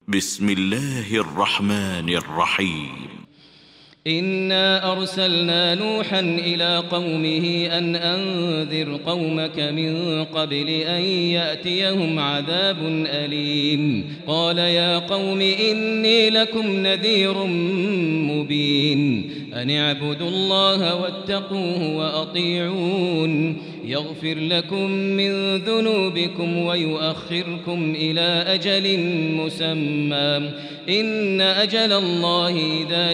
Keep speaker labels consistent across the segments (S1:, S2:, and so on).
S1: بسم الله الرحمن الرحيم.
S2: إنا أرسلنا نوحا إلى قومه أن أنذر قومك من قبل أن يأتيهم عذاب أليم. قال يا قوم إني لكم نذير مبين أن اعبدوا الله واتقوه وأطيعون يغفر لكم من ذنوبكم ويؤخركم إلى أجل مسمى إن أجل الله إذا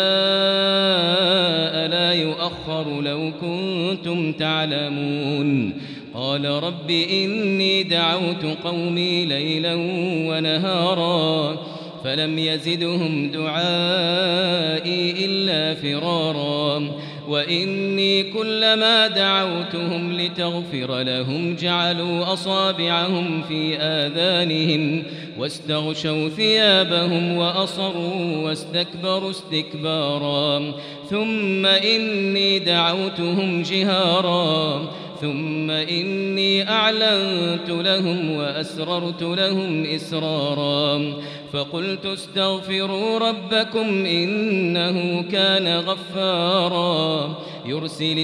S2: جاء لا يؤخر لو كنتم تعلمون. قال رب إني دعوت قومي ليلا ونهارا فلم يزدهم دعائي إلا فرارا وإني كلما دعوتهم لتغفر لهم جعلوا أصابعهم في آذانهم واستغشوا ثيابهم وأصروا واستكبروا استكبارا ثم إني دعوتهم جهارا ثم إني أعلنت لهم وأسررت لهم إسرارا فقلت استغفروا ربكم إنه كان غفارا يرسل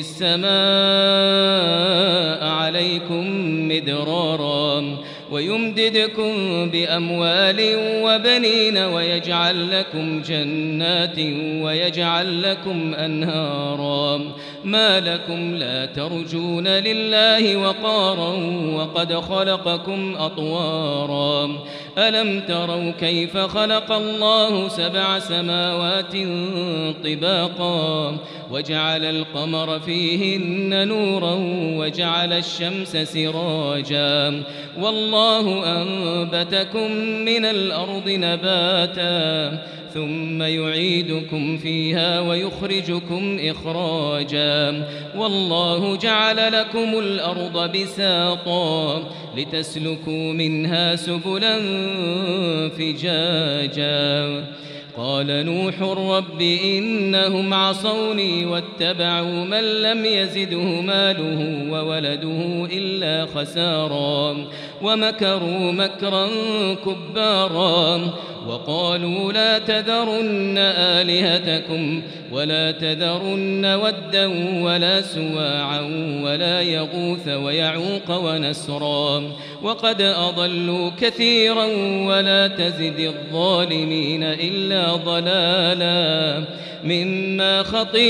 S2: السماء عليكم مدرارا ويمددكم بأموال وبنين ويجعل لكم جنات ويجعل لكم أنهارا ما لكم لا ترجون لله وقارا وقد خلقكم أطوارا ألم تروا كيف خلق الله 7 سماوات طباقا وجعل القمر فيهن نورا وجعل الشمس سراجا والله أنبتكم من الأرض نباتا ثم يعيدكم فيها ويخرجكم إخراجا والله جعل لكم الأرض بساطا لتسلكوا منها سبلا فجاجا قال نوح رب إنهم عصوني واتبعوا من لم يزده ماله وولده إلا خسارا ومكروا مكرا كبارا وقالوا لا تذرن آلهتكم ولا تذرن ودا ولا سواعا ولا يغوث ويعوق ونسرا وقد أضلوا كثيرا ولا تزد الظالمين إلا ضلالا مما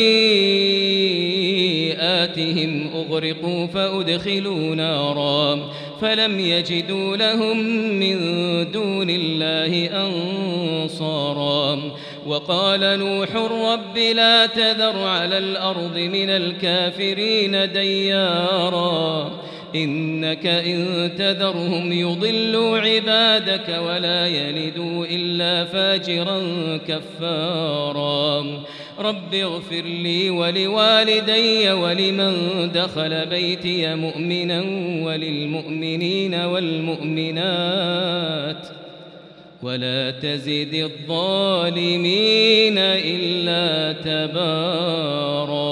S2: خطيئاتهم أغرقوا فأدخلوا نارا فلم يجدوا لهم من دون الله أنصارا وقال نوح رب لا تذر على الأرض من الكافرين ديارا إنك إن تذرهم يضلوا عبادك ولا يلدوا إلا فاجرا كفارا رب اغفر لي ولوالدي ولمن دخل بيتي مؤمنا وللمؤمنين والمؤمنات ولا تزد الظالمين إلا تبارا.